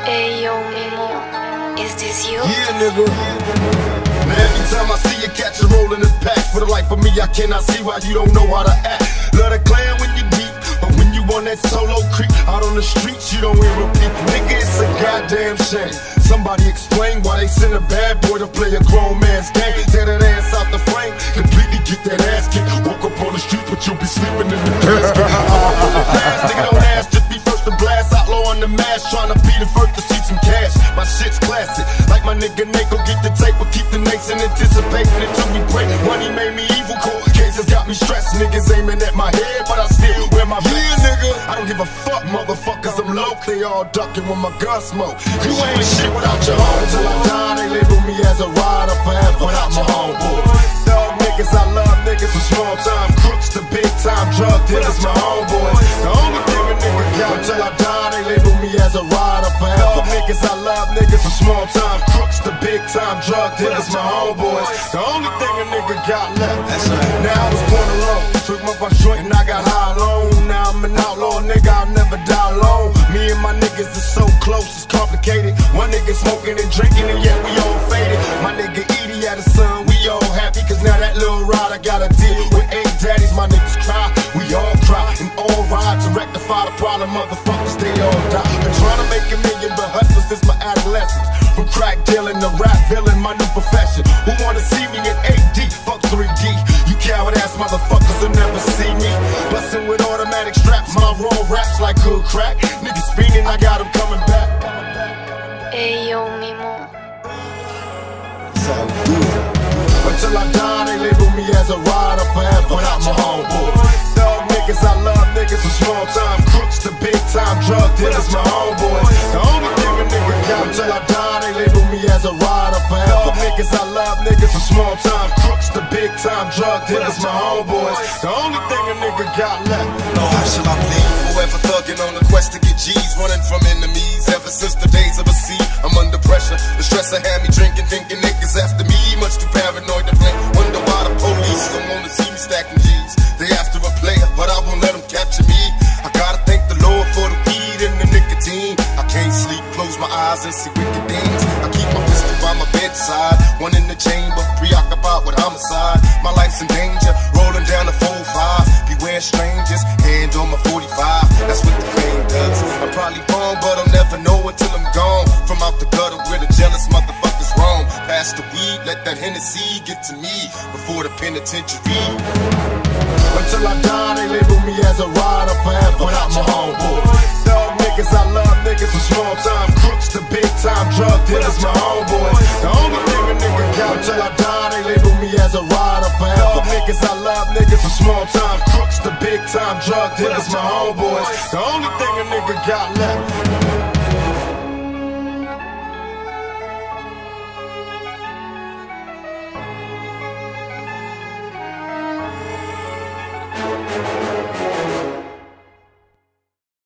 Hey yo, Mimo, is this you? Yeah, nigga. Now every time I see you catch a roll in the pack, for the life of me, I cannot see why you don't know how to act. Love the clan when you deep, but when you on that solo creep out on the streets, you don't hear a peep. Nigga, it's a goddamn shame. Somebody explain why they send a bad boy to play a grown man's game. Tear that ass out the frame, completely get that ass kicked. Woke up on the street, but you'll be sleeping in the casket. Nigga, don't ask, just be first to blast. Outlaw on the mask, trying to be the first to see some cash. My shit's classic, like my nigga Nako, get the tape, but keep the nation anticipating until we break. Money made me evil, cold cases got me stressed. Niggas aiming at my head, but I still wear my vest. Nigga, I don't give a fuck, motherfuckers, I'm low. They all ducking when my gun smoke. You ain't shit without your home. Till I die, they label me as a rider forever without my homeboys. Dog niggas, I love niggas from small time crooks to big time drug dealers, my homeboys. The only thing a nigga got till I die, they label me as a rider forever. Niggas, I love niggas from small time crooks to big time drug dealers, my homeboys. The only thing a nigga got left. That's right. Now I was born alone, took my first joint and I got high alone. Now I'm an outlaw, nigga, I'll never die alone. Me and my niggas are so close, it's complicated. One nigga smoking and drinking and yet we all faded. My nigga Edie had a son, we all happy, cause now that little rider got a deal with 8 daddies. My niggas cry, we all cry, and all ride to rectify the problem. Motherfuckers, they all die. Been trying to make a million, but hustlers since my adolescence. From crack dealing to rap villain, my new profession. Who wanna see me in 8D? Fuck 3D. You coward ass motherfuckers will never see me bustin' with automatic straps. My raw raps like good crack. Niggas fiending, I got them coming back. Hey yo, Mimo. Until I die, they label me as a rider forever without my homeboys. Dog niggas, I love niggas from small time crooks to big time drug dealers, my homeboys. The only thing a nigga got until I die, they label me as a rider forever. Niggas, I love niggas from small time crooks to big time drug dealers, my homeboys. The only thing a nigga got left. No, how shall I plead? Forever thugging on the quest to get G's, running from enemies. Ever since the days of a sea, I'm under pressure. The stress I had me drinking, thinking niggas after me. Much too paranoid to blink. Wonder why the police don't wanna see me stacking G's. They after a player, but I won't let them capture me. I gotta thank the Lord for the weed and the nicotine. I can't sleep, close my eyes and see wicked things. I keep my pistol by my bedside, one in the chamber, preoccupied with homicide. My life's in danger, rolling down the 4-5. Beware strangers, hand on my 45. That's what the fame does. I'm probably wrong, but I'll never know until I'm gone. From out the gutter where the jealous motherfuckers roam. Pass the weed, let that Hennessy get to me before the penitentiary. Until I die, they label me as a rider forever without my homeboys. Dog niggas, I love niggas from small time crooks to big time drug dealers, my homeboys. The only thing a nigga got until I die, they label me as a rider forever. Niggas, I love niggas from small time crooks to big time drug dealers, my homeboys. The only thing